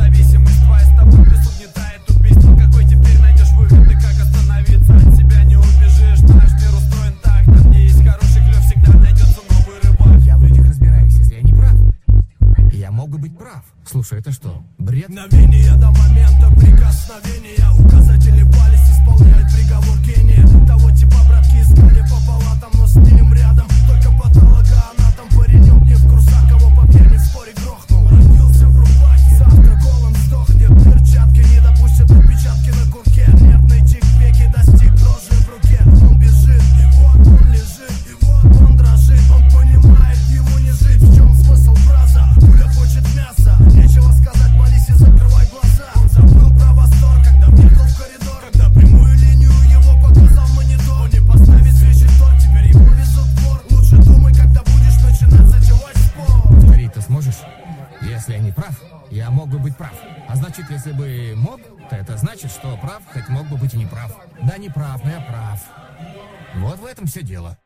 зависимость твоя с тобой присуд угнетает убийство. Какой теперь найдешь выход и как остановиться? От себя не убежишь, наш мир устроен так. Там, где есть хороший клёв, всегда найдется новый рыбак. Я в людях разбираюсь, если я не прав. Я мог бы быть прав. Слушай, это что, бред? Мгновение до момента прикосновения. Указатели палец исполняют приговор гения. Того типа братки искали по палатам, но с ним рядом только патологоанатом. Паренек не в курсах, кого поверь, не в споре грохнул. Родился в рубахе, завтра голым сдохнет. Перчатки не допустят отпечатки на курке. Нервный тик веки достиг дрожи в руке. Он бежит, и вот он лежит, и вот он дрожит. Он понимает, ему не жить. В чем смысл фраза? Пуля хочет мяса. Нечего сказать, молись и закрывай глаза. Он забыл про восторг, когда въехал в коридор. Когда прямую линию его показал монитор. Он не поставит свечи в торт, теперь его везут в морг. Лучше думай, когда будешь начинать затевать спор. Повторить ты сможешь? Если я не прав, я мог бы быть прав. А значит, если бы мог, то это значит, что прав, хоть мог бы быть и не прав. Да не прав, но я прав. Вот в этом все дело.